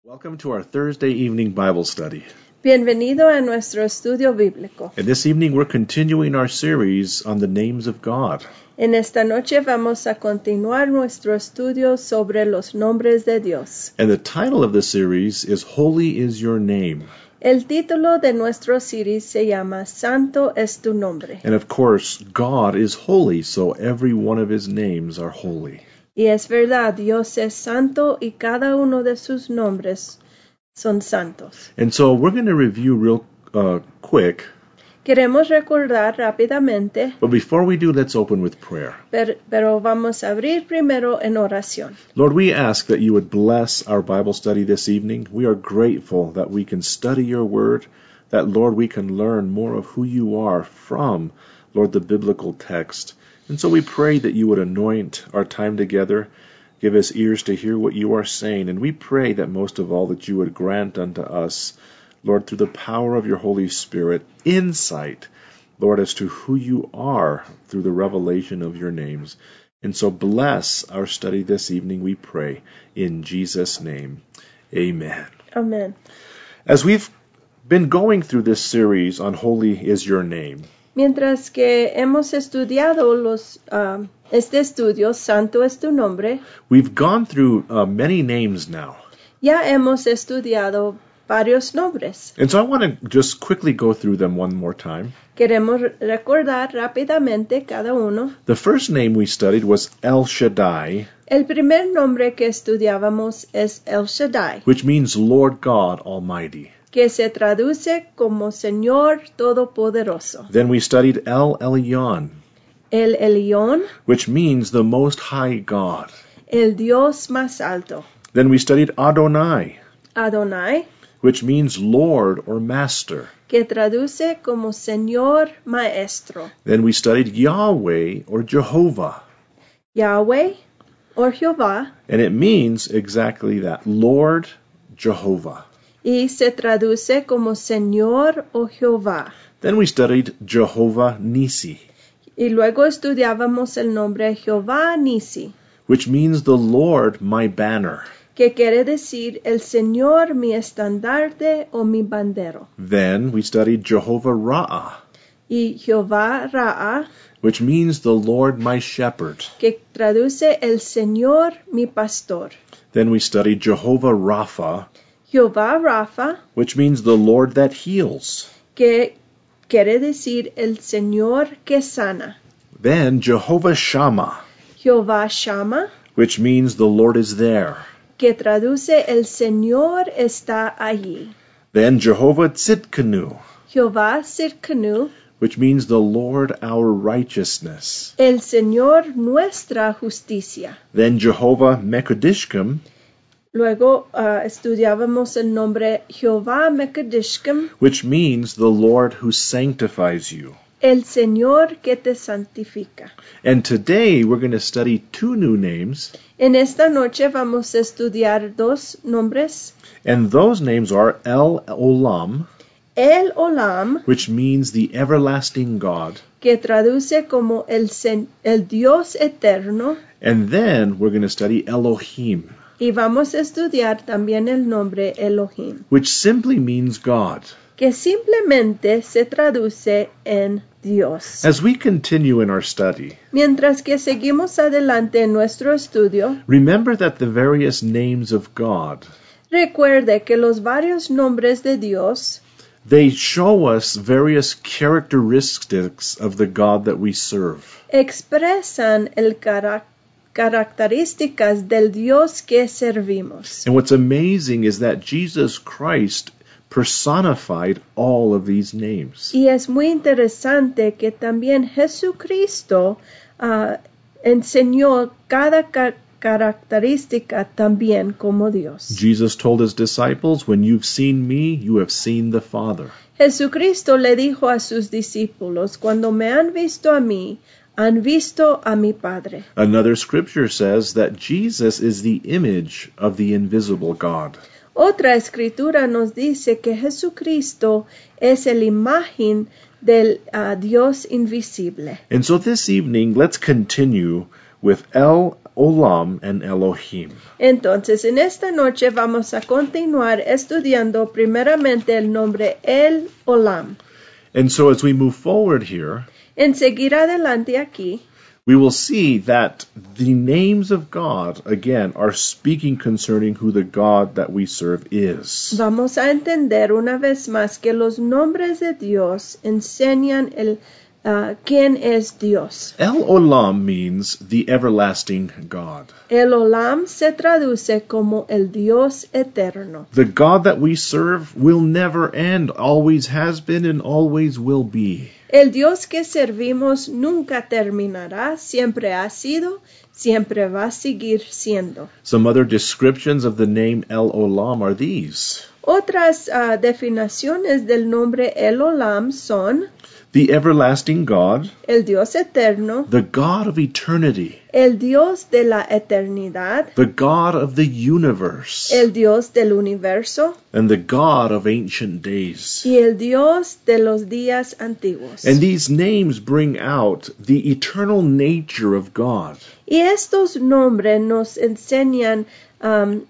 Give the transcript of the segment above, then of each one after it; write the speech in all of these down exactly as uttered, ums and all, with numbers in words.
Welcome to our Thursday evening Bible study. Bienvenido a nuestro estudio bíblico. And this evening we're continuing our series on the names of God. En esta noche vamos a continuar nuestro estudio sobre los nombres de Dios. And the title of the series is Holy is Your Name. El título de nuestro series se llama Santo es tu nombre. And of course, God is holy, so every one of his names are holy. Y es verdad, Dios es santo y cada uno de sus nombres son santos. And so we're going to review real uh, quick. Queremos recordar rápidamente, But before we do, let's open with prayer. per, pero vamos a abrir primero en oración. Lord, we ask that you would bless our Bible study this evening. We are grateful that we can study your word, that, Lord, we can learn more of who you are from, Lord, the biblical text. And so we pray that you would anoint our time together, give us ears to hear what you are saying, and we pray that most of all that you would grant unto us, Lord, through the power of your Holy Spirit, insight, Lord, as to who you are through the revelation of your names. And so bless our study this evening, we pray, in Jesus' name. Amen. Amén. As we've been going through this series on Holy is Your Name, Mientras que hemos estudiado los, uh, este estudio, Santo es tu nombre, we've gone through uh, many names now. ya hemos estudiado varios nombres. And so I want to just quickly go through them one more time. Queremos recordar rápidamente cada uno. The first name we studied was El Shaddai, El primer nombre que estudiábamos es El Shaddai, which means Lord God Almighty. que se traduce como Señor Todopoderoso. Then we studied El Elyon, El Elión, which means the Most High God. el Dios más alto. Then we studied Adonai, Adonai, which means Lord or Master. que traduce como Señor Maestro. Then we studied Yahweh or Jehovah, Yahweh, o Jehová, and it means exactly that, Lord Jehovah. y se traduce como Señor o Jehová. Then we studied Jehovah Nisi, Y luego estudiábamos el nombre Jehová Nisi, which means the Lord my banner. que quiere decir el Señor mi estandarte o mi bandero. Then we studied Jehovah Ra'ah, Y Jehová Ra'a, which means the Lord my shepherd. que traduce el Señor mi pastor. Then we studied Jehovah Rapha, Jehová Rafa, which means the Lord that heals. que quiere decir el Señor que sana. Then Jehovah Shammah, Jehová Shama, which means the Lord is there. que traduce el Señor está allí. Then Jehovah Tzidkenu, Jehová Sirkenu, which means the Lord our righteousness. el Señor nuestra justicia. Then Jehovah Mekadishkim, Luego uh, estudiábamos el nombre Jehová Mekadishkim, which means the Lord who sanctifies you. el Señor que te santifica. And today we're going to study two new names, En esta noche vamos a estudiar dos nombres, and those names are El Olam, El Olam, which means the everlasting God, que traduce como el, sen- el Dios eterno, and then we're going to study Elohim, y vamos a estudiar también el nombre Elohim, which simply means God. que simplemente se traduce en Dios. As we continue in our study, Mientras que seguimos adelante en nuestro estudio, remember that the various names of God, recuerde que los varios nombres de Dios they show us various characteristics of the God that we serve. expresan el cara- características del Dios que servimos. And what's amazing is that Jesus Christ personified all of these names. Y es muy interesante que también Jesucristo uh, enseñó cada ca- característica también como Dios. Jesus told his disciples, when you've seen me, you have seen the Father. Jesucristo le dijo a sus discípulos, cuando me han visto a mí, han visto a mi Padre. Another scripture says that Jesus is the image of the invisible God. Otra escritura nos dice que Jesucristo es la imagen del uh, Dios invisible. And so this evening, let's continue with El Olam and Elohim. Entonces, en esta noche vamos a continuar estudiando primeramente el nombre El Olam. And so as we move forward here, En seguir adelante aquí, we will see that the names of God, again, are speaking concerning who the God that we serve is. vamos a entender una vez más que los nombres de Dios enseñan el uh, quién es Dios. El Olam means the everlasting God. El Olam se traduce como el Dios eterno. The God that we serve will never end, always has been and always will be. El Dios que servimos nunca terminará, siempre ha sido, siempre va a seguir siendo. Some other descriptions of the name El Olam are these: Otras uh, definiciones del nombre El Olam son the everlasting God, el Dios eterno, the God of eternity, el Dios de la eternidad, the God of the universe, el Dios del universo and the God of ancient days. y el Dios de los días antiguos. And these names bring out the eternal nature of God. Y estos nombres nos enseñan um,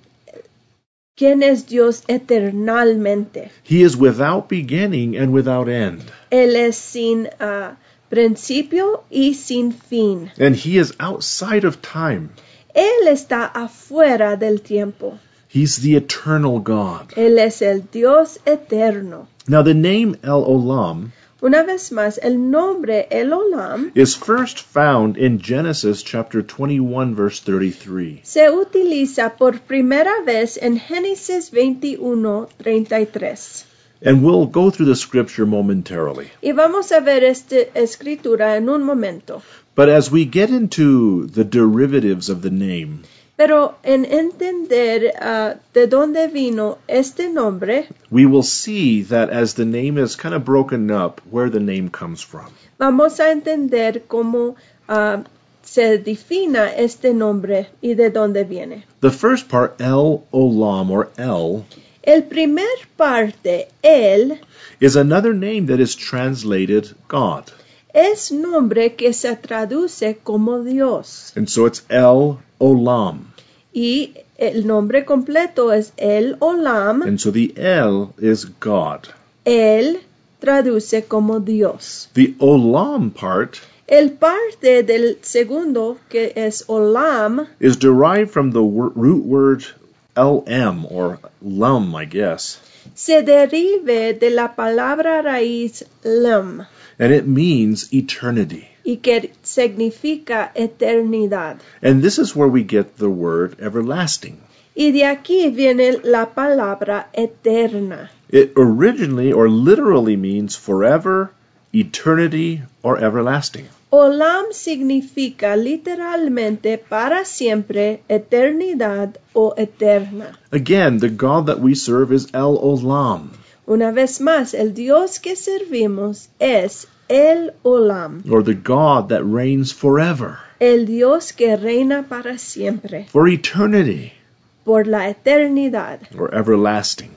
quién es Dios eternalmente. He is without beginning and without end. Él es sin uh, principio y sin fin. And he is outside of time. Él está afuera del tiempo. He's the eternal God. Él es el Dios eterno. Now the name El Olam Una vez más, el nombre El Olam is first found in Genesis chapter twenty-one verse thirty-three. se utiliza por primera vez en Génesis veintiuno, treinta y tres. And we'll go through the scripture momentarily. Y vamos a ver esta escritura en un momento. But as we get into the derivatives of the name, Pero en entender uh, de dónde vino este nombre, we will see that as the name is kind of broken up, where the name comes from. vamos a entender cómo uh, se defina este nombre y de dónde viene. The first part, El Olam or El, El primer parte, El, is another name that is translated God. es nombre que se traduce como Dios. And so it's El Olam. Y el nombre completo es El Olam. And so the El is God. El traduce como Dios. The Olam part El parte del segundo, que es Olam, is derived from the wor- root word L M or lum, I guess. se derive de la palabra raíz lam, And it means eternity. y que significa eternidad. And this is where we get the word everlasting. Y de aquí viene la palabra eterna. It originally or literally means forever, eternity, or everlasting. Olam significa literalmente para siempre, eternidad o eterna. Again, the God that we serve is El Olam, Una vez más, el Dios que servimos es El Olam, or the God that reigns forever, el Dios que reina para siempre, for eternity, por la eternidad, or everlasting.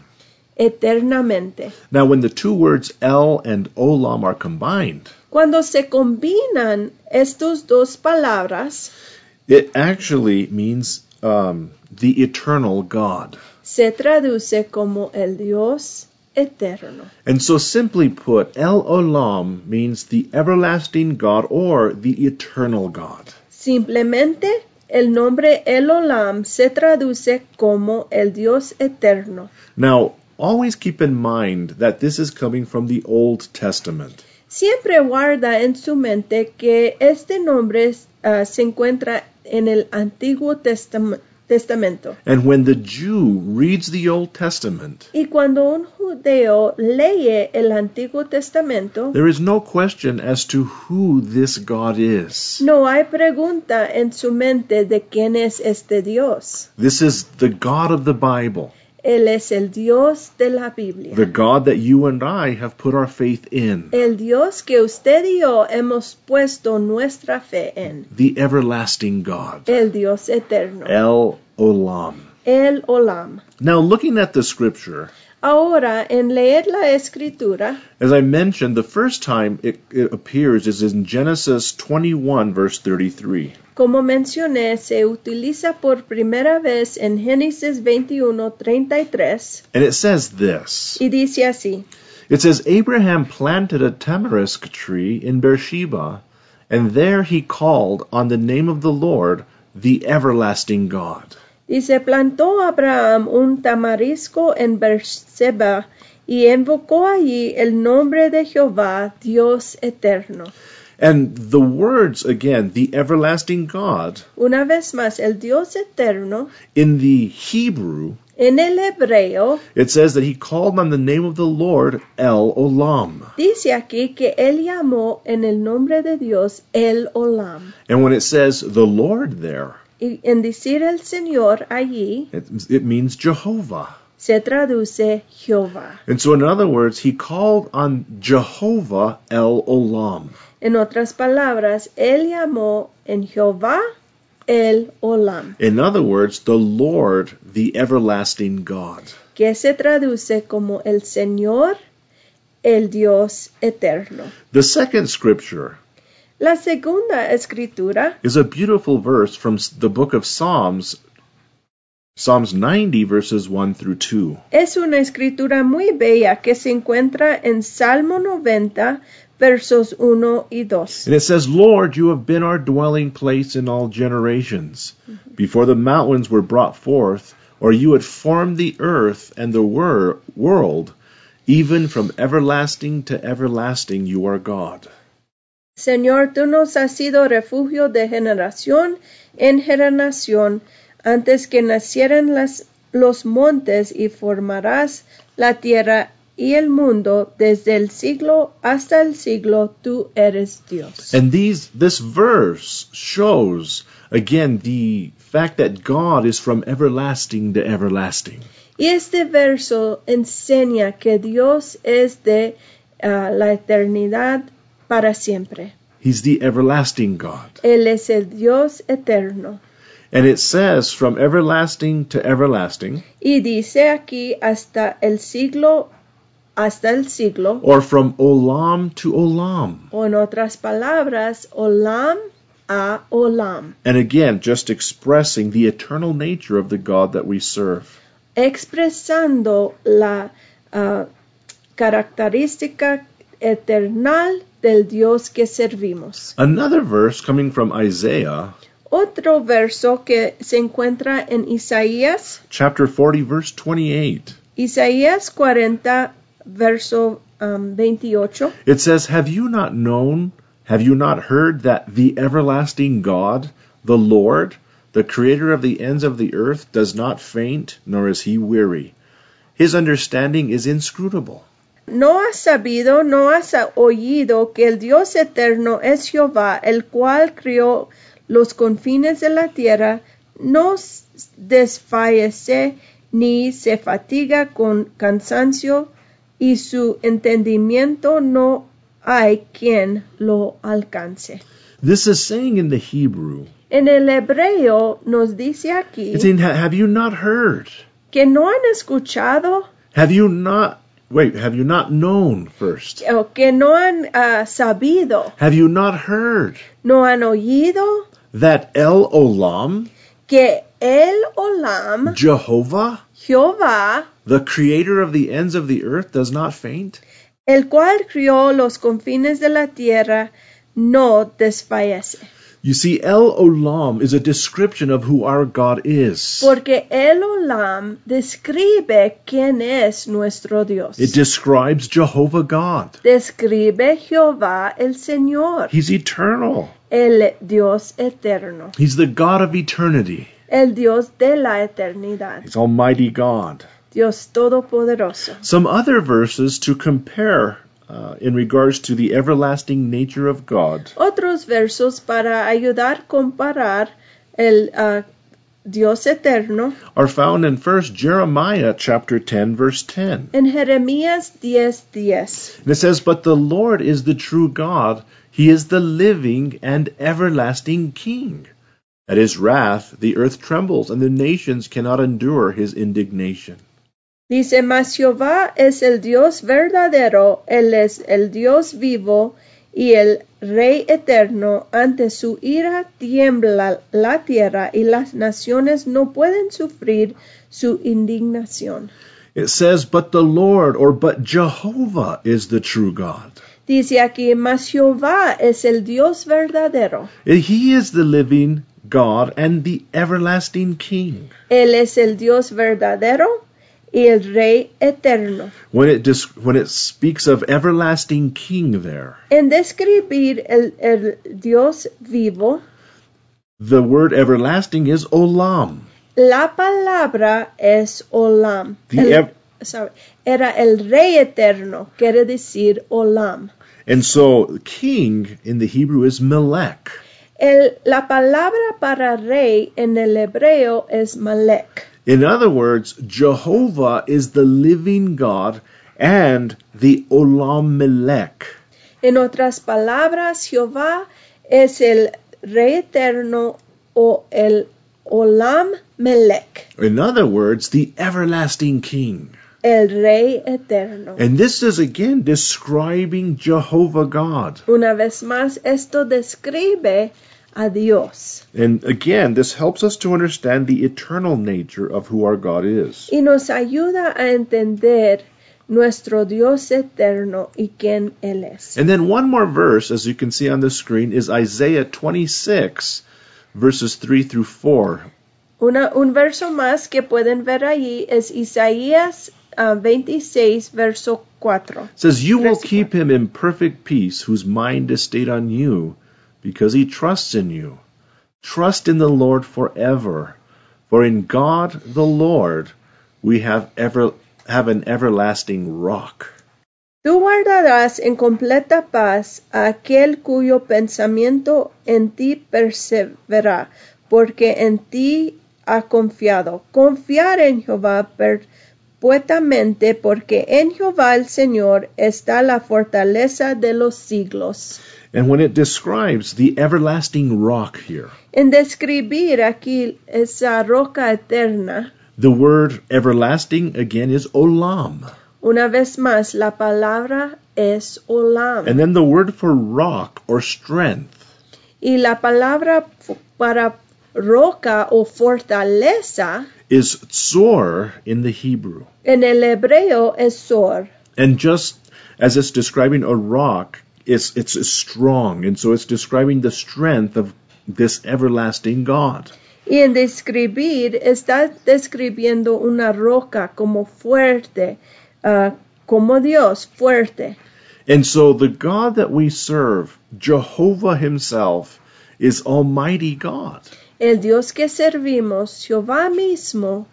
eternamente. Now, when the two words El and Olam are combined, Cuando se combinan estas dos palabras, it actually means um, the eternal God. se traduce como el Dios eterno. And so simply put, El Olam means the everlasting God or the eternal God. Simplemente, el nombre El Olam se traduce como el Dios eterno. Now, always keep in mind that this is coming from the Old Testament. Siempre guarda en su mente que este nombre uh, se encuentra en el Antiguo Testam- Testamento. And when the Jew reads the Old Testament, Y cuando un judeo lee el Antiguo Testamento, there is no question as to who this God is. no hay pregunta en su mente de quién es este Dios. This is the God of the Bible, Él es el Dios de la Biblia. the God that you and I have put our faith in, El Dios que usted y yo hemos puesto nuestra fe en. the everlasting God, El Dios eterno. El Olam. el olam. Now, looking at the scripture, Ahora, en leer la escritura, as I mentioned, the first time it, it appears is in Genesis twenty-one, verse thirty-three. como mencioné, se utiliza por primera vez en Génesis veintiuno, treinta y tres, And it says this. y dice así. It says, Abraham planted a tamarisk tree in Beersheba, and there he called on the name of the Lord, the everlasting God. Dice, plantó Abraham un tamarisco en Beerseba y invocó allí el nombre de Jehová, Dios eterno. And the words, again, the everlasting God, Una vez más, el Dios eterno, in the Hebrew, en el hebreo, it says that he called on the name of the Lord, El Olam. dice aquí que él llamó en el nombre de Dios el Olam. And when it says the Lord there, Y en decir el Señor allí, it, it means Jehovah. se traduce Jehová. And so in other words, he called on Jehovah El Olam. En otras palabras, él llamó en Jehová el Olam, In other words, the Lord, the everlasting God. que se traduce como el Señor, el Dios eterno. The second scripture La segunda escritura is a beautiful verse from the book of Psalms, Psalms ninety, verses one through two. es una escritura muy bella que se encuentra en Salmo noventa, versos uno y dos. And it says, Lord, you have been our dwelling place in all generations. Before the mountains were brought forth, or you had formed the earth and the wor- world, even from everlasting to everlasting you are God. Señor, tú nos has sido refugio de generación en generación, antes que nacieran las, los montes y formarás la tierra y el mundo, desde el siglo hasta el siglo, tú eres Dios. And these this verse shows, again, the fact that God is from everlasting to everlasting. Y este verso enseña que Dios es de uh, la eternidad para siempre. He's the everlasting God. Él es el Dios eterno. And it says, from everlasting to everlasting, Y dice aquí hasta el siglo, hasta el siglo, or from olam to olam. o en otras palabras, olam a olam, And again, just expressing the eternal nature of the God that we serve. expresando la uh, característica eternal del Dios que servimos. Another verse coming from Isaiah, Otro verso que se encuentra en Isaías, chapter forty, verse twenty-eight. Isaías cuarenta, verso um, veintiocho. It says, Have you not known, have you not heard that the everlasting God, the Lord, the creator of the ends of the earth, does not faint, nor is he weary? His understanding is inscrutable. ¿No has sabido, no has oído que el Dios eterno es Jehová, el cual crió los confines de la tierra, no desfallece ni se fatiga con cansancio, y su entendimiento no hay quien lo alcance? This is saying in the Hebrew, En el hebreo nos dice aquí it's saying, have you not heard? que no han escuchado Have you not, wait, have you not known first? o que no han uh, sabido, Have you not heard no han oído that El Olam, que el Olam, Jehovah, Jehová, the creator of the ends of the earth, does not faint? el cual crió los confines de la tierra, no desfallece? You see, El Olam is a description of who our God is. Porque el Olam describe quién es nuestro Dios. It describes Jehovah God. Describe Jehová el Señor, He's eternal. el Dios eterno, He's the God of eternity. el Dios de la eternidad, He's Almighty God. Dios todopoderoso. Some other verses to compare uh, in regards to the everlasting nature of God. Otros versos para ayudar a comparar el uh, Dios eterno Are found in First Jeremiah chapter ten, verse ten. en Jeremías diez diez. And it says, But the Lord is the true God. He is the living and everlasting King. At his wrath, the earth trembles, and the nations cannot endure his indignation. Dice, mas Jehová es el Dios verdadero, Él es el Dios vivo y el Rey eterno. Ante su ira tiembla la tierra y las naciones no pueden sufrir su indignación. It says, but the Lord, or but Jehovah, is the true God. Dice aquí, mas Jehová es el Dios verdadero. He is the living God and the everlasting King. Él es el Dios verdadero y el Rey eterno. When it dis- when it speaks of everlasting King there, En describir el, el Dios vivo, the word everlasting is olam. la palabra es olam. The El- ev- sorry, era el Rey eterno, quiere decir olam. And so king in the Hebrew is melech. El, la palabra para rey en el hebreo es malek. In other words, Jehovah is the living God and the olam melech. En otras palabras, Jehová es el Rey eterno o el olam melek, In other words, the everlasting King. el Rey eterno. And this is again describing Jehovah God. Una vez más, esto describe a Dios And again, this helps us to understand the eternal nature of who our God is. y nos ayuda a entender nuestro Dios eterno y quién Él es. And then one more verse, as you can see on the screen, is Isaiah twenty-six, verses three through four. Una, un verso más que pueden ver allí es Isaías uh, veintiséis, verso cuatro. It says, you will Tres y keep him in perfect peace, whose mind is stayed on you, because he trusts in you. Trust in the Lord forever, for in God the Lord we have ever have an everlasting rock. Tú guardarás en completa paz a aquel cuyo pensamiento en ti persevera, porque en ti ha confiado. Confiar en Jehová perpetuamente, porque en Jehová el Señor está la fortaleza de los siglos. And when it describes the everlasting rock here, En describir aquí esa roca eterna, the word everlasting again is olam. una vez más la palabra es olam. And then the word for rock or strength Y la palabra f- para roca o fortaleza is tzor in the Hebrew. en el hebreo es sor. And just as it's describing a rock, it's, it's strong. And so it's describing the strength of this everlasting God. Y en describir está describiendo una roca como fuerte, ah, como Dios fuerte. And so the God that we serve, Jehovah himself, is Almighty God. El Dios que servimos, Jehová mismo,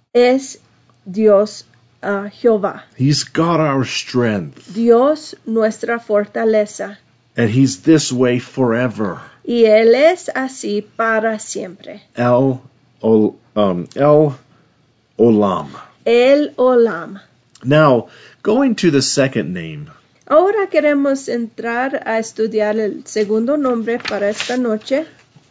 es Dios ah, Jehová. He's God our strength. Dios nuestra fortaleza. And he's this way forever. Y Él es así para siempre. El, ol, um, El Olam. El Olam. Now, going to the second name, Ahora queremos entrar a estudiar el segundo nombre para esta noche.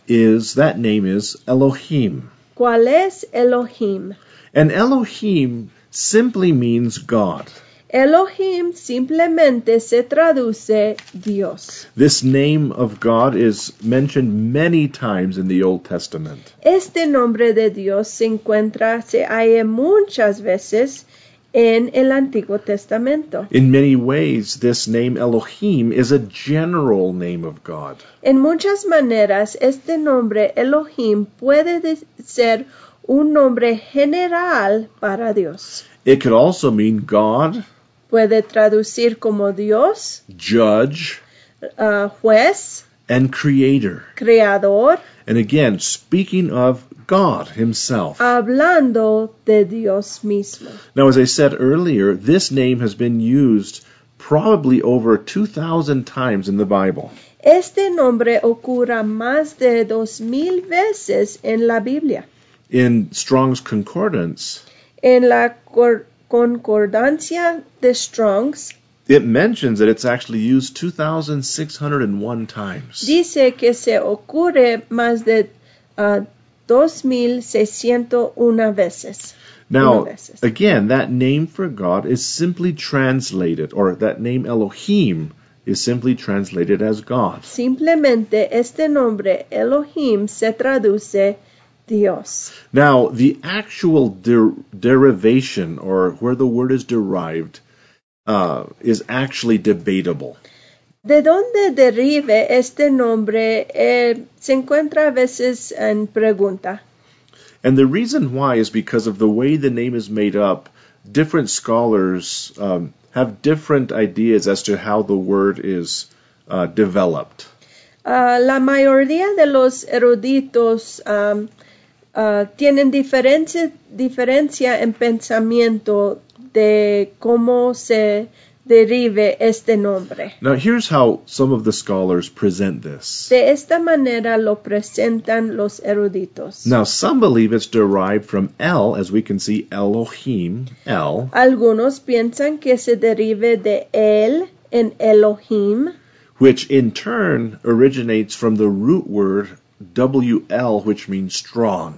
is that name is Elohim. ¿Cuál es Elohim? And Elohim simply means God. Elohim simplemente se traduce Dios. This name of God is mentioned many times in the Old Testament. Este nombre de Dios se encuentra, se halla muchas veces en el Antiguo Testamento. In many ways, this name Elohim is a general name of God. En muchas maneras, este nombre Elohim puede de- ser un nombre general para Dios. It could also mean God, Puede traducir como Dios, Judge, uh, juez, and Creator. creador, And again, speaking of God himself. hablando de Dios mismo. Now, as I said earlier, this name has been used probably over two thousand times in the Bible. Este nombre ocurre más de dos mil veces en la Biblia. In Strong's Concordance, En la cor- concordancia de Strong's it mentions that it's actually used two thousand six hundred one times. dice que se ocurre más de uh, dos mil seiscientos una veces. Now, Una veces. again, that name for God is simply translated, or that name Elohim is simply translated as God. Simplemente este nombre Elohim se traduce Dios. Now, the actual der- derivation, or where the word is derived, uh, is actually debatable. ¿De dónde derive este nombre? Eh, se encuentra a veces en pregunta. And the reason why is because of the way the name is made up. Different scholars um, have different ideas as to how the word is uh, developed. Uh, la mayoría de los eruditos um, uh, tienen diferencia, diferencia en pensamiento de cómo se derive este nombre. Now, here's how some of the scholars present this. De esta manera lo presentan los eruditos. Now, some believe it's derived from El, as we can see, Elohim, El, Algunos piensan que se derive de él en Elohim, which in turn originates from the root word W L, which means strong.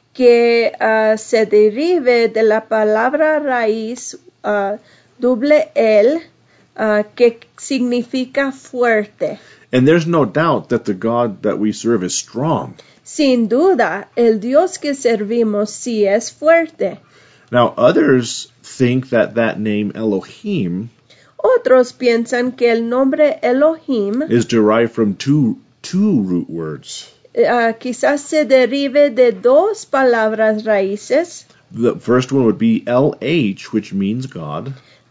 que uh, se derive de la palabra raíz uh, doble L, uh, que significa fuerte. And there's no doubt that the God that we serve is strong. Sin duda, el Dios que servimos sí es fuerte. Now, others think that that name Elohim Otros piensan que el nombre Elohim is derived from two, two root words. uh, quizás se derive de dos palabras raíces. The first one would be L H, which means God,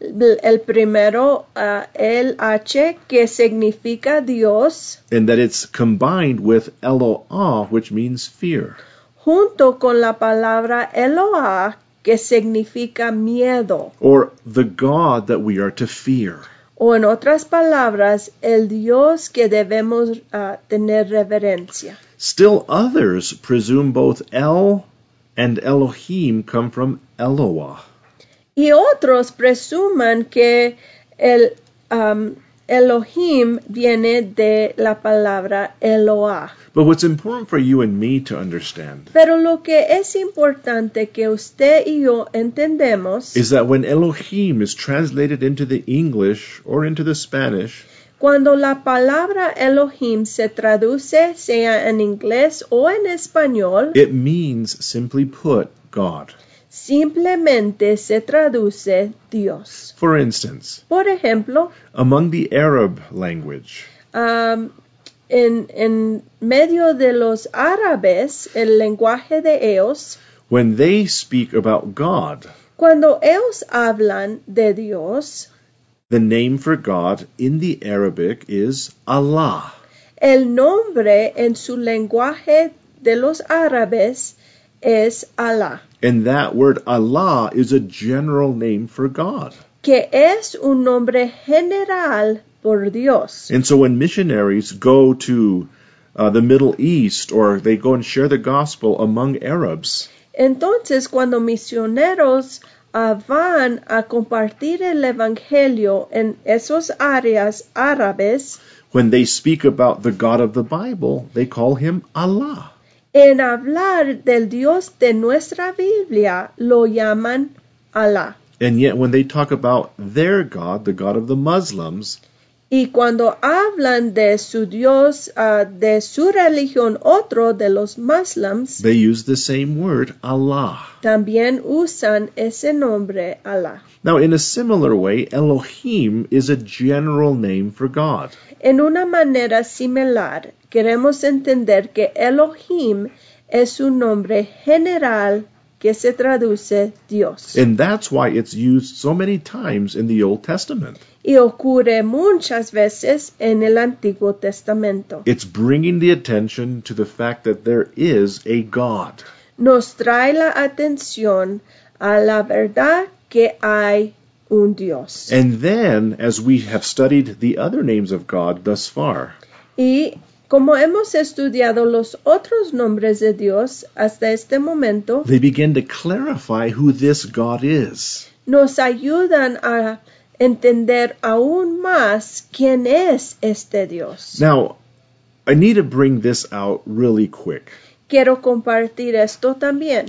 El primero, uh, el H, que significa Dios, and that it's combined with Eloah, which means fear. junto con la palabra Eloah, que significa miedo. Or the God that we are to fear. O en otras palabras, el Dios que debemos uh, tener reverencia. Still others presume both El and Elohim come from Eloah. Y otros presuman que el um, Elohim viene de la palabra Eloah. But what's important for you and me to understand Pero lo que es importante que usted y yo entendemos, is that when Elohim is translated into the English or into the Spanish, cuando la palabra Elohim se traduce, sea en inglés o en español, it means, simply put, God. simplemente se traduce Dios. For instance, Por ejemplo, among the Arab language, um, en, en medio de los árabes, el lenguaje de ellos, when they speak about God, cuando ellos hablan de Dios, the name for God in the Arabic is Allah. el nombre en su lenguaje de los árabes es Allah, And that word Allah is a general name for God. que es un nombre general por Dios. And so when missionaries go to uh, the Middle East or they go and share the gospel among Arabs, Entonces, cuando misioneros uh, van a compartir el evangelio en esas áreas árabes, when they speak about the God of the Bible, they call him Allah. en hablar del Dios de nuestra Biblia, lo llaman Allah. And yet when they talk about their God, the God of the Muslims, Y cuando hablan de su Dios, uh, de su religión, otro de los Muslims, they use the same word, Allah. también usan ese nombre Allah. Now, in a similar way, Elohim is a general name for God. En una manera similar, queremos entender que Elohim es un nombre general que se traduce Dios. And that's why it's used so many times in the Old Testament. Y ocurre muchas veces en el Antiguo Testamento. It's bringing the attention to the fact that there is a God. Nos trae la atención a la verdad que hay un Dios. And then, as we have studied the other names of God thus far, Y como hemos estudiado los otros nombres de Dios hasta este momento, they begin to clarify who this God is. nos ayudan a entender aún más quién es este Dios. Now, I need to bring this out really quick. quiero compartir esto también.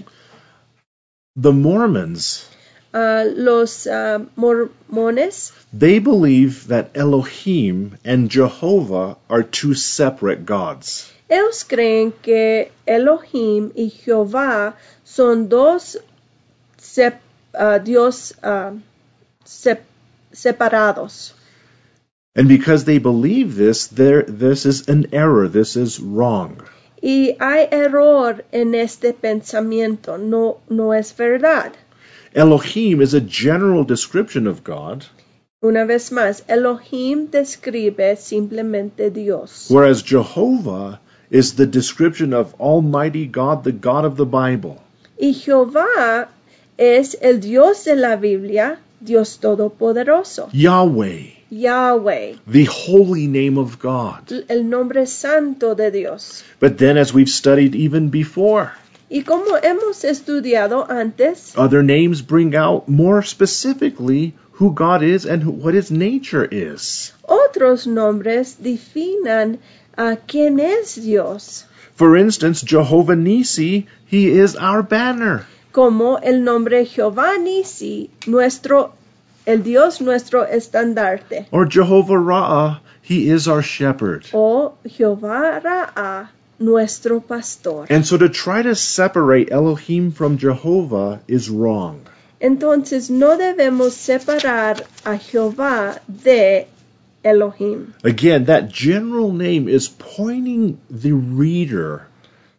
The Mormons, Uh, los uh, mormones, they believe that Elohim and Jehovah are two separate gods. ellos creen que Elohim y Jehová son dos sep- uh, Dios uh, sep- separados. And because they believe this, there this is an error. This is wrong. Y hay error en este pensamiento, no, no es verdad. Elohim is a general description of God, Una vez más, Elohim describe simplemente Dios. whereas Jehovah is the description of Almighty God, the God of the Bible. Y Jehová es el Dios de la Biblia, Dios Todopoderoso. Yahweh, Yahweh, the holy name of God. el nombre santo de Dios. But then, as we've studied even before, Y como hemos estudiado antes, other names bring out more specifically who God is and who, what His nature is. otros nombres definan a quién es Dios, For instance, Jehovah Nissi, He is our banner. como el nombre Jehová Nisi, nuestro, el Dios nuestro estandarte, Or Jehovah Ra'ah, He is our shepherd. o Jehová Ra'a, nuestro pastor. And so to try to separate Elohim from Jehovah is wrong. Entonces no debemos separar a Jehová de Elohim. Again, that general name is pointing the reader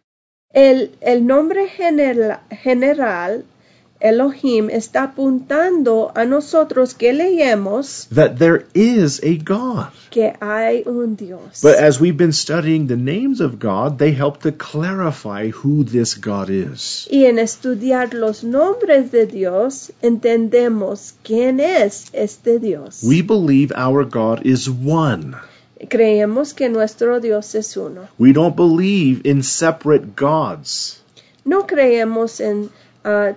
El, el nombre general, general, Elohim, está apuntando a nosotros que leemos that there is a God. que hay un Dios. But as we've been studying the names of God, they help to clarify who this God is. Y en estudiar los nombres de Dios, entendemos quién es este Dios. We believe our God is one. Creemos que nuestro Dios es uno. We don't believe in separate gods. No creemos en uh,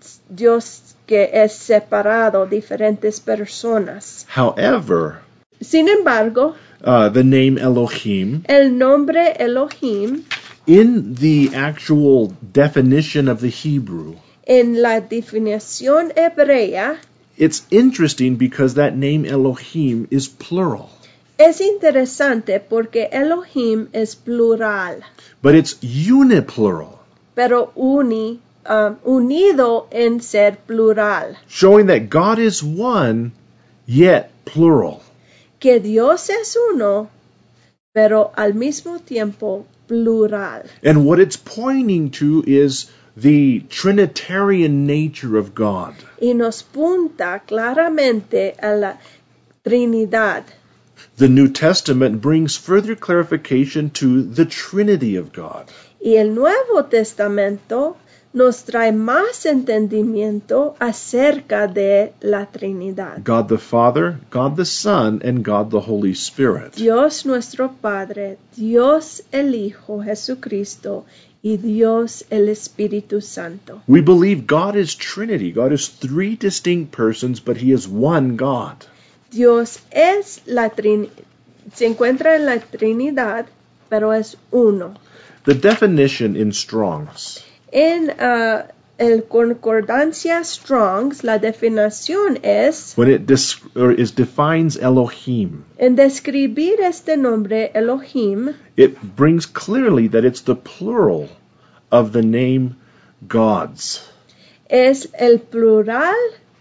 Dios que es separado, diferentes personas. However, Sin embargo, uh, the name Elohim, el nombre Elohim, in the actual definition of the Hebrew, en la definición hebrea, it's interesting because that name Elohim is plural. es interesante porque Elohim es plural, But it's uniplural, pero uni, um, unido en ser plural. showing that God is one, yet plural. Que Dios es uno, pero al mismo tiempo plural. And what it's pointing to is the Trinitarian nature of God. Y nos punta claramente a la Trinidad. The New Testament brings further clarification to the Trinity of God. Y el Nuevo Testamento nos trae más entendimiento acerca de la Trinidad. God the Father, God the Son, and God the Holy Spirit. Dios nuestro Padre, Dios el Hijo Jesucristo y Dios el Espíritu Santo. We believe God is Trinity. God is three distinct persons, but He is one God. Dios es la Trinidad, se encuentra en la Trinidad, pero es uno. The definition in Strong's, En uh, el Concordancia Strong's, la definición es, when it dis- or is defines Elohim, en describir este nombre Elohim, it brings clearly that it's the plural of the name gods. es el plural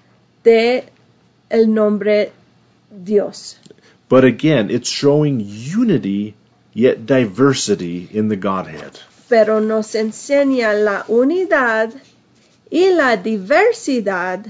de el nombre Dios. But again, it's showing unity yet diversity in the Godhead. Pero nos enseña la unidad y la diversidad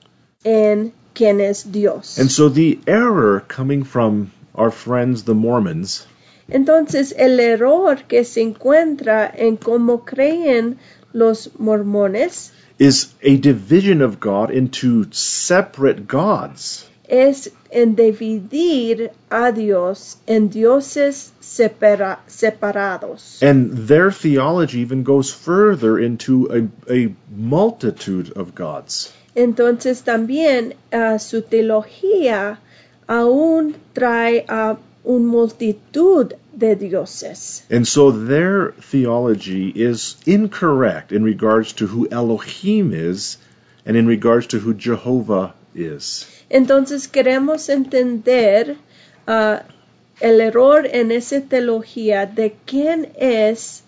en quien es Dios. And so the error coming from our friends the Mormons Entonces el error que se encuentra en cómo creen los mormones is a division of God into separate gods. es en dividir a Dios en dioses separa- separados. And their theology even goes further into a, a multitude of gods. Entonces también uh, su teología aún trae a una multitud de dioses. And so their theology is incorrect in regards to who Elohim is and in regards to who Jehovah is. Entonces queremos entender uh, el error en esa teología de quién es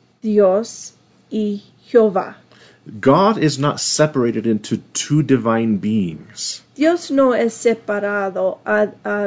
Dios y Jehová. God is not separated into two divine beings. Dios no es separado a, a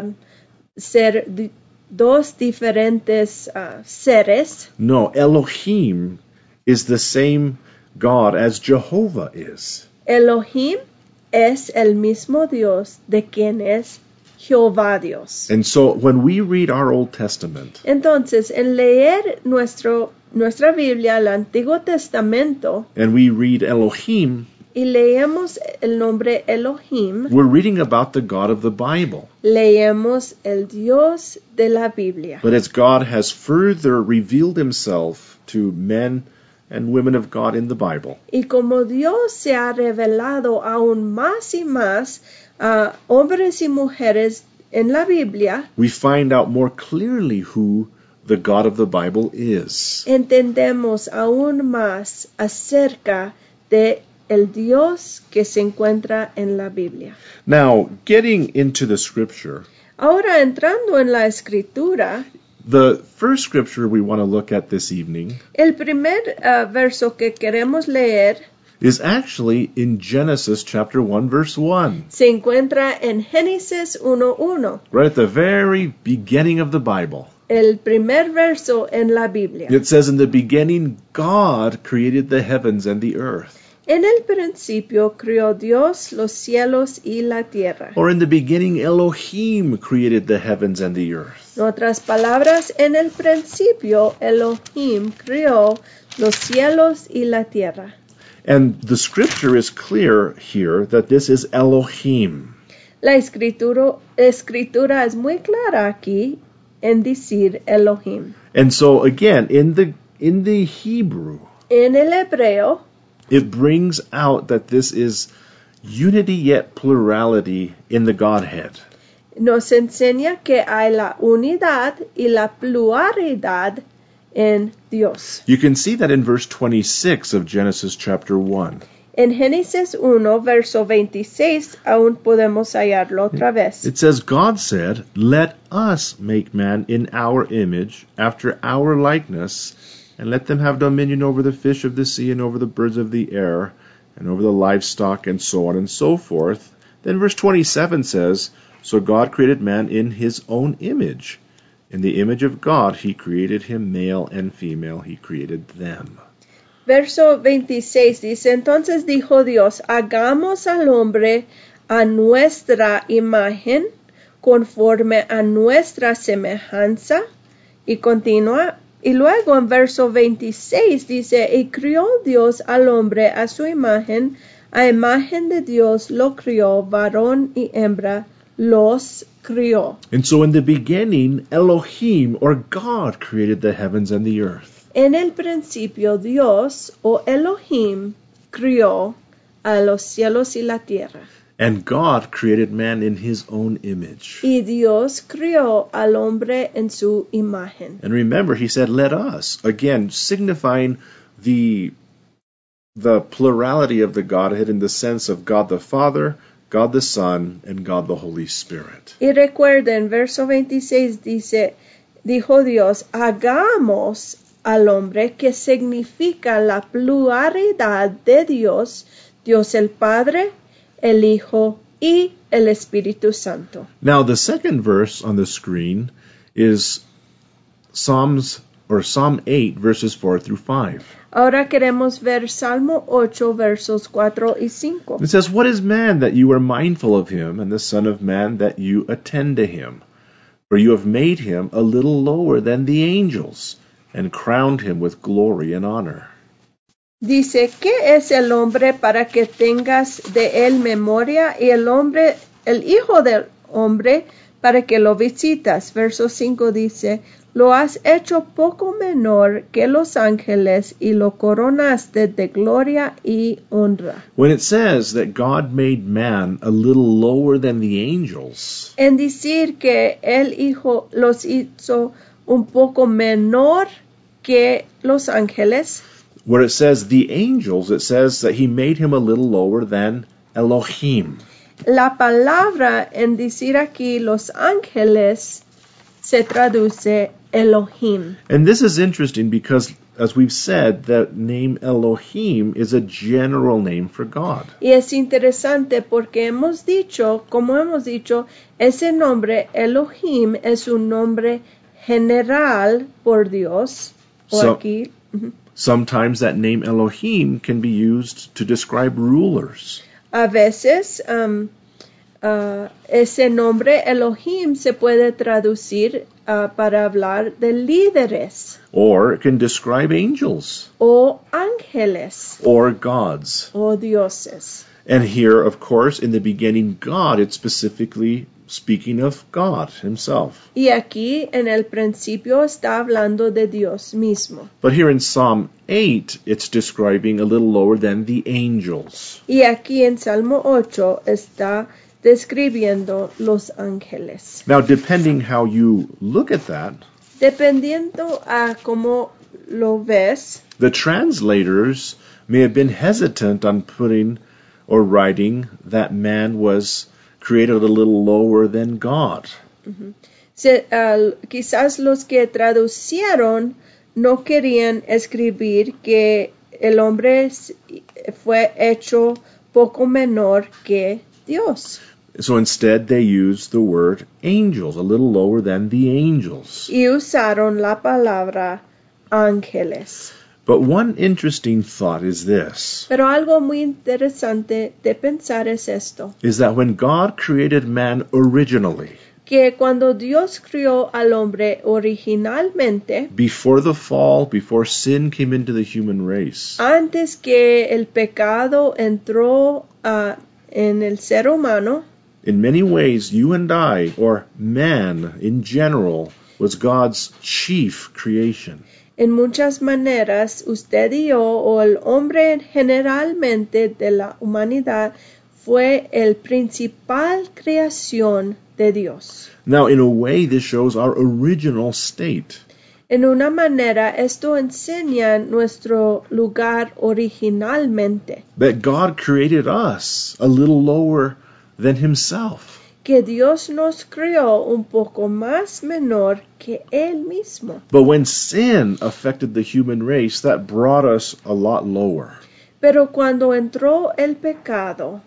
ser di- dos diferentes uh, seres. No, Elohim is the same God as Jehovah is. Elohim es el mismo Dios de quien es Jehová Dios. And so when we read our Old Testament, Entonces, en leer nuestro, nuestra Biblia, el Antiguo Testamento, and we read Elohim, y leemos el nombre Elohim, we're reading about the God of the Bible. leemos el Dios de la Biblia. But as God has further revealed himself to men and women of God in the Bible, Y como Dios se ha revelado aún más y más a hombres y mujeres en la Biblia, we find out more clearly who the God of the Bible is. entendemos aún más acerca de el Dios que se encuentra en la Biblia. Now, getting into the scripture, Ahora entrando en la escritura, the first scripture we want to look at this evening el primer uh, verso que queremos leer is actually in Genesis chapter one, verse one. se encuentra en Génesis uno uno, Right at the very beginning of the Bible. el primer verso en la Biblia. It says, in the beginning, God created the heavens and the earth. En el principio creó Dios los cielos y la tierra. Or in the beginning, Elohim created the heavens and the earth. En otras palabras, en el principio Elohim creó los cielos y la tierra. And the scripture is clear here that this is Elohim. La escritura, escritura es muy clara aquí en decir Elohim. And so again, in the in the Hebrew, En el hebreo, it brings out that this is unity yet plurality in the Godhead. nos enseña que hay la unidad y la pluralidad en Dios. You can see that in verse twenty-six of Genesis chapter one. En Génesis uno, verso veintiséis, aún podemos hallarlo otra vez. It says, God said, let us make man in our image, after our likeness, and let them have dominion over the fish of the sea and over the birds of the air and over the livestock and so on and so forth. Then verse twenty-seven says, so God created man in his own image. In the image of God he created him, male and female he created them. Verso veintiséis dice, entonces dijo Dios, hagamos al hombre a nuestra imagen, conforme a nuestra semejanza, y continúa. Y luego en verso veintiséis dice, y crió Dios al hombre a su imagen, a imagen de Dios lo crió, varón y hembra los crió. And so in the beginning, Elohim, or God, created the heavens and the earth. En el principio Dios, o Elohim, crió a los cielos y la tierra. And God created man in his own image. Y Dios crió al hombre en su imagen. And remember, he said, let us, again, signifying the, the plurality of the Godhead in the sense of God the Father, God the Son, and God the Holy Spirit. Y recuerden, verso veintiséis dice, dijo Dios, hagamos al hombre, que significa la pluralidad de Dios, Dios el Padre, el Hijo y el Espíritu Santo. Now, the second verse on the screen is Psalms, or Psalm eight, verses four through five. Ahora queremos ver Salmo ocho, versos cuatro y cinco. It says, what is man that you are mindful of him, and the Son of Man that you attend to him? For you have made him a little lower than the angels, and crowned him with glory and honor. Dice, ¿qué es el hombre para que tengas de él memoria, y el hombre, el hijo del hombre, para que lo visitas? Verso cinco dice, lo has hecho poco menor que los ángeles y lo coronaste de gloria y honra. When it says that God made man a little lower than the angels, En decir que el Hijo los hizo un poco menor que los ángeles, where it says the angels, it says that he made him a little lower than Elohim. la palabra en decir aquí los ángeles se traduce Elohim. And this is interesting because, as we've said, the name Elohim is a general name for God. Y es interesante porque hemos dicho, como hemos dicho, ese nombre Elohim es un nombre general por Dios. O So- aquí, ujú. Sometimes that name Elohim can be used to describe rulers. A veces um, uh, ese nombre Elohim se puede traducir uh, para hablar de líderes Or it can describe angels o ángeles or gods. o dioses. And here, of course, in the beginning, God, it's specifically speaking of God himself. Y aquí en el principio está hablando de Dios mismo. But here in Psalm eight, it's describing a little lower than the angels. Y aquí en Salmo ocho está describiendo los ángeles. Now, depending how you look at that, Dependiendo a cómo lo ves, the translators may have been hesitant on putting or writing that man was created a little lower than God. se, uh, quizás los que traducieron no querían escribir que el hombre fue hecho poco menor que Dios. So instead, they used the word angels, a little lower than the angels. Y usaron la palabra ángeles. But one interesting thought is this, Pero algo muy interesante de pensar es esto, is that when God created man originally, que cuando Dios crió al hombre originalmente, before the fall, before sin came into the human race, antes que el pecado entró uh, en el ser humano, in many ways, you and I, or man in general, was God's chief creation. en muchas maneras, usted y yo, o el hombre generalmente de la humanidad, fue el principal creación de Dios. Now, in a way, this shows our original state. En una manera, esto enseña nuestro lugar originalmente, That God created us a little lower than himself. que Dios nos creó un poco más menor que Él mismo. But when sin affected the human race, that brought us a lot lower. Pero cuando entró el pecado,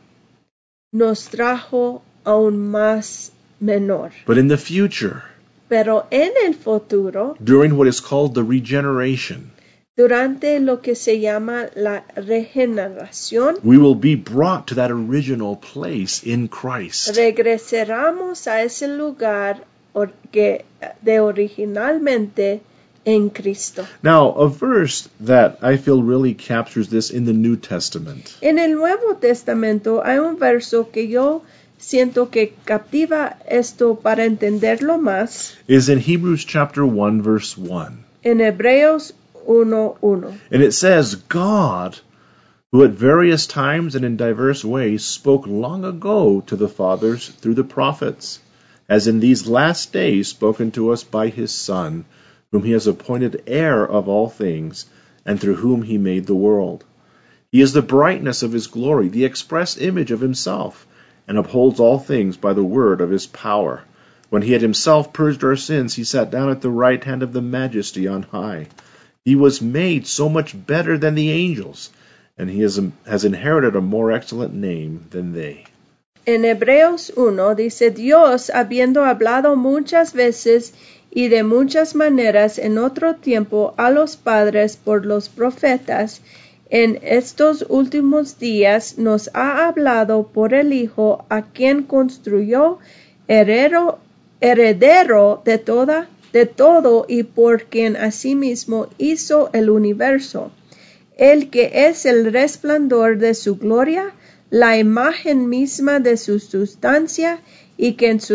nos trajo aún más menor. But in the future, Pero en el futuro, during what is called the regeneration, durante lo que se llama la regeneración, we will be brought to that original place in Christ. regresaremos a ese lugar or- que, de originalmente en Cristo. Now, a verse that I feel really captures this in the New Testament En el Nuevo Testamento hay un verso que yo siento que captiva esto para entenderlo más. is in Hebrews chapter one, verse one. En Hebreos uno uno. And it says, God, who at various times and in diverse ways spoke long ago to the fathers through the prophets, has in these last days spoken to us by his Son, whom he has appointed heir of all things, and through whom he made the world. He is the brightness of his glory, the express image of himself, and upholds all things by the word of his power. When he had himself purged our sins, he sat down at the right hand of the Majesty on high. He was made so much better than the angels, and he has, has inherited a more excellent name than they. En Hebreos uno dice, Dios, habiendo hablado muchas veces y de muchas maneras en otro tiempo a los padres por los profetas, en estos últimos días nos ha hablado por el Hijo, a quien construyó heredero, heredero de toda, de todo y por quien asimismo hizo el universo, el que es el resplandor de su gloria, la imagen misma de su sustancia, y que en sus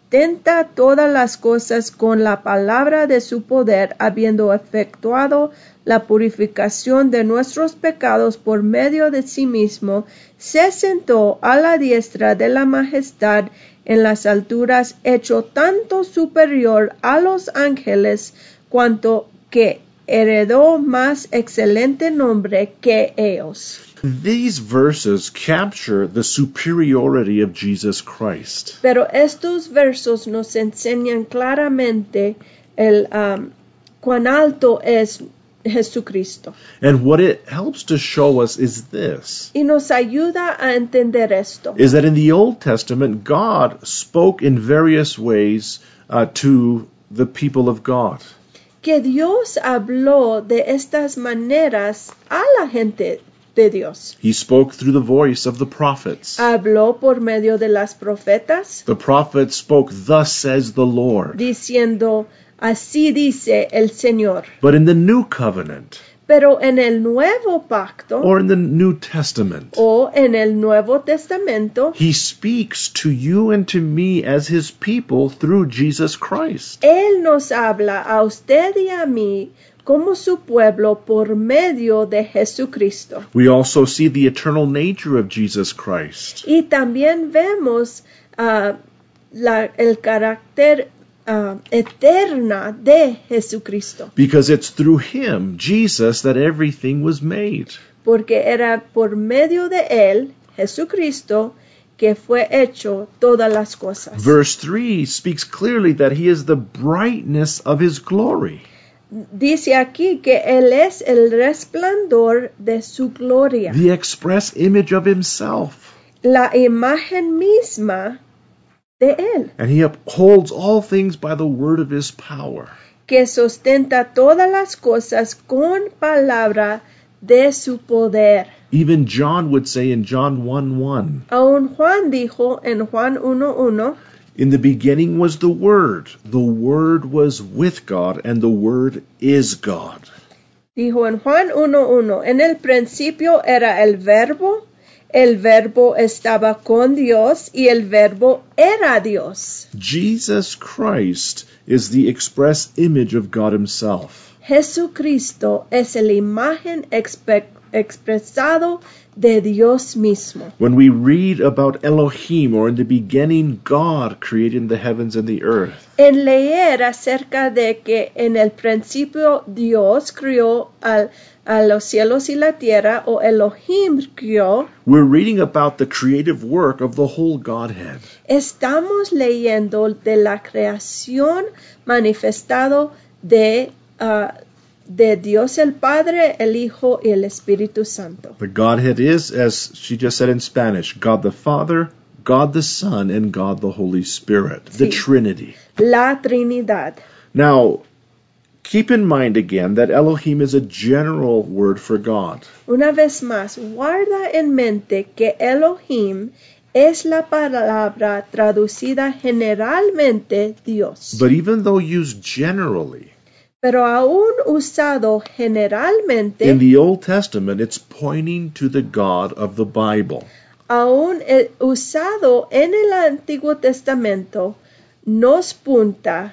sustenta todas las cosas con la palabra de su poder, habiendo efectuado la purificación de nuestros pecados por medio de sí mismo, se sentó a la diestra de la majestad en las alturas, hecho tanto superior a los ángeles, cuanto que heredó más excelente nombre que ellos. These verses capture the superiority of Jesus Christ. Pero estos versos nos enseñan claramente el um, cuán alto es Jesucristo. And what it helps to show us is this, Y nos ayuda a entender esto. is that in the Old Testament, God spoke in various ways uh, to the people of God. Que Dios habló de estas maneras a la gente de Dios. He spoke through the voice of the prophets. Habló por medio de las profetas, The prophets spoke, "Thus says the Lord." diciendo, así dice el Señor. But in the New Covenant, Pero en el Nuevo Pacto, or in the New Testament, o en el Nuevo Testamento, He speaks to you and to me as His people through Jesus Christ. Él nos habla a usted y a mí como su pueblo por medio de Jesucristo. We also see the eternal nature of Jesus Christ. Y también vemos uh, la, el carácter uh, eterna de Jesucristo, Because it's through Him, Jesus, that everything was made. porque era por medio de Él, Jesucristo, que fue hecho todas las cosas. Verse three speaks clearly that He is the brightness of His glory. Dice aquí que Él es el resplandor de su gloria, The express image of Himself. la imagen misma de Él, And He upholds all things by the word of His power. que sustenta todas las cosas con palabra de su poder. Even John would say in John one one, Aun Juan dijo en Juan uno uno, "In the beginning was the Word. The Word was with God, and the Word is God." dijo en Juan uno uno, en el principio era el verbo, el verbo estaba con Dios y el verbo era Dios. Jesus Christ is the express image of God Himself. Jesucristo es la imagen expe- expresado de Dios mismo. When we read about Elohim, or in the beginning God created the heavens and the earth, En leer acerca de que en el principio Dios crió al, a los cielos y la tierra, o Elohim crió, we're reading about the creative work of the whole Godhead. estamos leyendo de la creación manifestado de, uh, de Dios el Padre, el Hijo y el Espíritu Santo. The Godhead is, as she just said in Spanish, God the Father, God the Son, and God the Holy Spirit, the Sí. Trinity. La Trinidad. Now, keep in mind again that Elohim is a general word for God. Una vez más, guarda en mente que Elohim es la palabra traducida generalmente Dios, But even though used generally, pero aún usado generalmente, in the Old Testament, it's pointing to the God of the Bible. aún eh, usado en el Antiguo Testamento, nos punta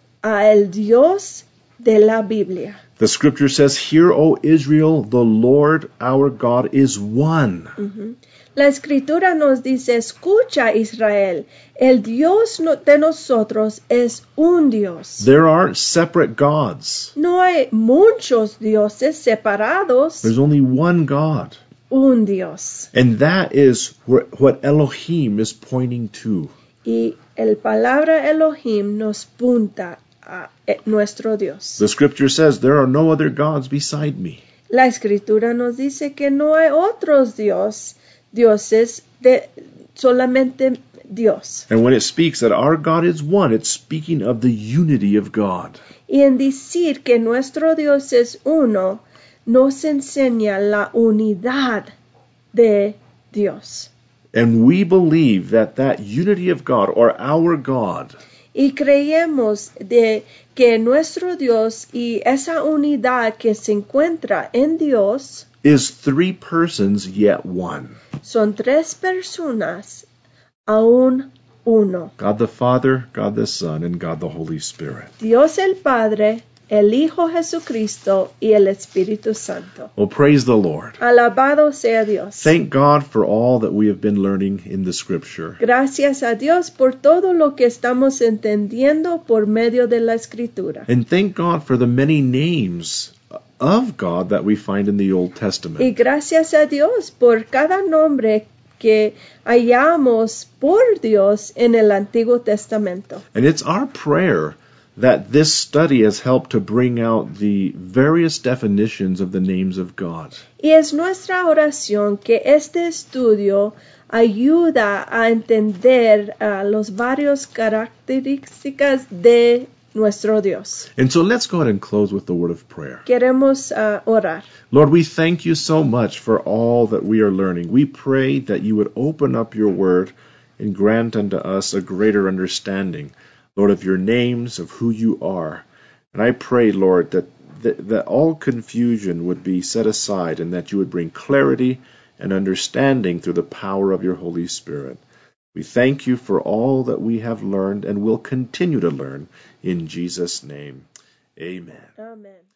a el Dios de la Biblia. The scripture says, "Hear, O Israel, the Lord our God is one." Ujú. La Escritura nos dice, escucha Israel, el Dios no- de nosotros es un Dios. There aren't separate gods. No hay muchos dioses separados, There's only one God. un Dios. And that is wh- what Elohim is pointing to. Y el palabra Elohim nos punta a eh, nuestro Dios. The scripture says, "There are no other gods beside me." La Escritura nos dice que no hay otros dios, dioses, de solamente Dios. And when it speaks that our God is one, it's speaking of the unity of God. Y en decir que nuestro Dios es uno, nos enseña la unidad de Dios. And we believe that that unity of God, or our God, Y creemos de que nuestro Dios y esa unidad que se encuentra en Dios is three persons yet one. son tres personas, aún uno. God the Father, God the Son, and God the Holy Spirit. Dios el Padre, el Hijo Jesucristo y el Espíritu Santo. Well, praise the Lord. Alabado sea Dios. Thank God for all that we have been learning in the Scripture. Gracias a Dios por todo lo que estamos entendiendo por medio de la Escritura. And thank God for the many names of God that we find in the Old Y Testament. gracias a Dios por cada nombre que hallamos por Dios en el Antiguo Testamento. And it's our prayer that this study has helped to bring out the various definitions of the names of God. Y es nuestra oración que este estudio ayuda a entender uh, los varios características de nuestro Dios. And so let's go ahead and close with the word of prayer. Queremos uh, orar. Lord, we thank you so much for all that we are learning. We pray that you would open up your word and grant unto us a greater understanding, Lord, of your names, of who you are. And I pray, Lord, that, that, that all confusion would be set aside and that you would bring clarity and understanding through the power of your Holy Spirit. We thank you for all that we have learned and will continue to learn in Jesus' name. Amen. Amen.